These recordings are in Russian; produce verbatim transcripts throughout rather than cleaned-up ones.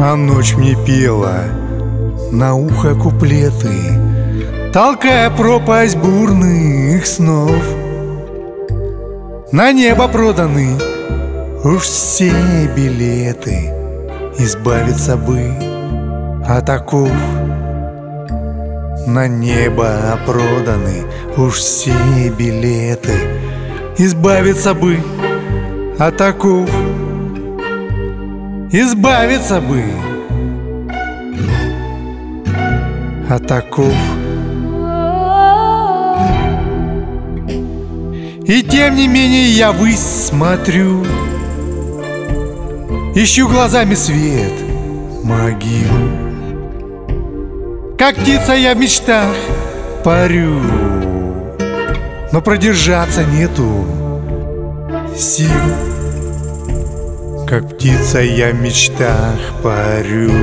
А ночь мне пела на ухо куплеты, толкая пропасть бурных снов. На небо проданы уж все билеты, избавиться бы от оков. На небо проданы уж все билеты, избавиться бы от оков. Избавиться бы от оков. И тем не менее я ввысь смотрю, ищу глазами свет могил. Как птица я в мечтах парю, но продержаться нету сил. Как птица я в мечтах парю,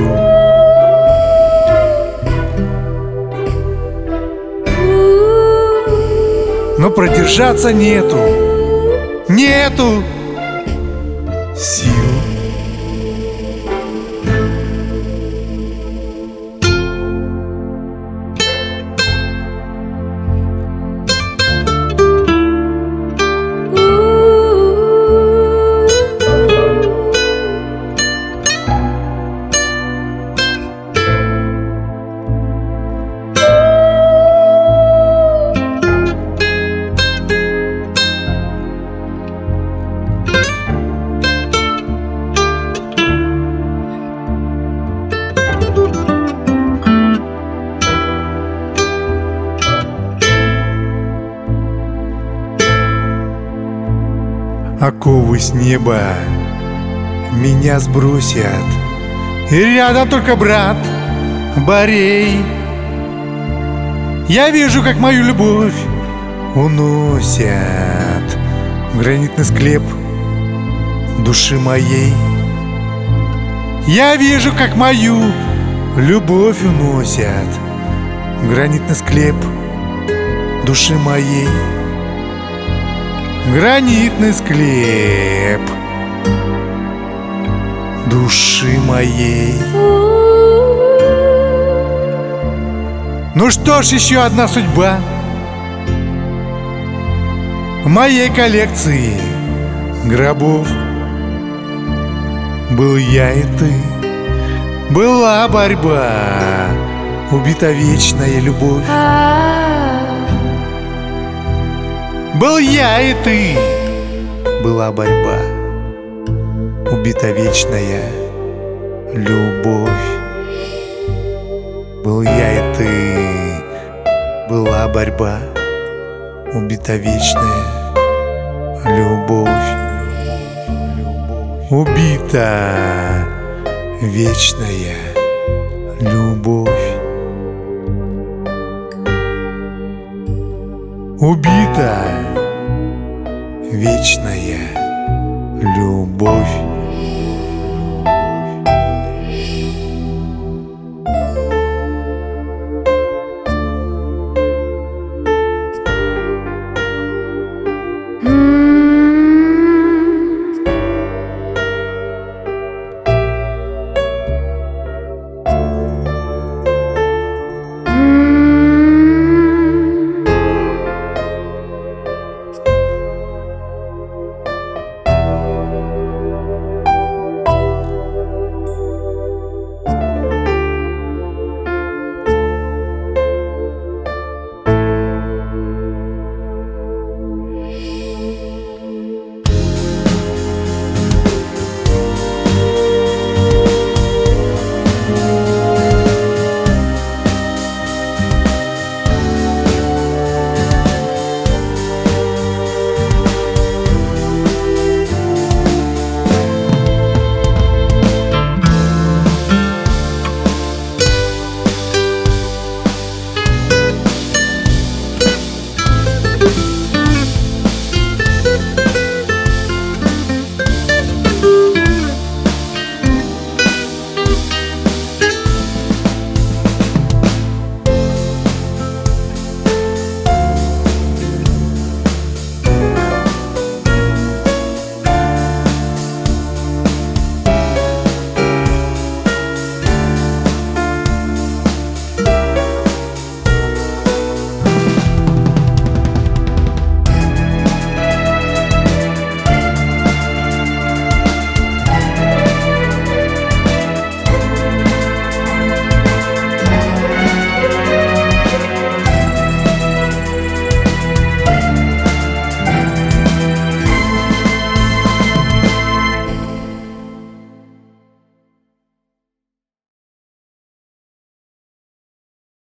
но продержаться нету, нету сил. Оковы с неба меня сбросят, и рядом только брат Борей. Я вижу, как мою любовь уносят в гранитный склеп души моей. Я вижу, как мою любовь уносят в гранитный склеп души моей. Гранитный склеп души моей. Ну что ж, еще одна судьба в моей коллекции гробов. Был я и ты, была борьба, убита вечная любовь. Был я и ты, была борьба, убита вечная любовь. Был я и ты, была борьба, убита вечная любовь. Убита вечная любовь. Убита вечная любовь.